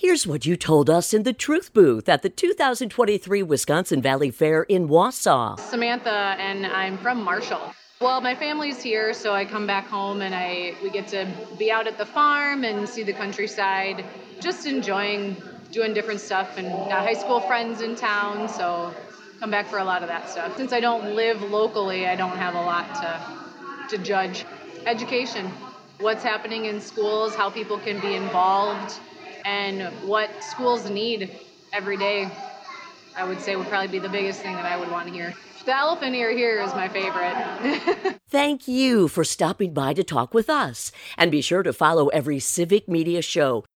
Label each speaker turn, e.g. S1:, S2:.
S1: Here's what you told us in the Truth Booth at the 2023 Wisconsin Valley Fair in Wausau.
S2: Samantha, and I'm from Marshall. Well, my family's here, so I come back home and we get to be out at the farm and see the countryside, just enjoying doing different stuff, and got high school friends in town, so come back for a lot of that stuff. Since I don't live locally, I don't have a lot to judge. Education, what's happening in schools, how people can be involved, and what schools need every day, I would say would probably be the biggest thing that I would want to hear. The elephant ear here is my favorite.
S1: Thank you for stopping by to talk with us. And be sure to follow every Civic Media show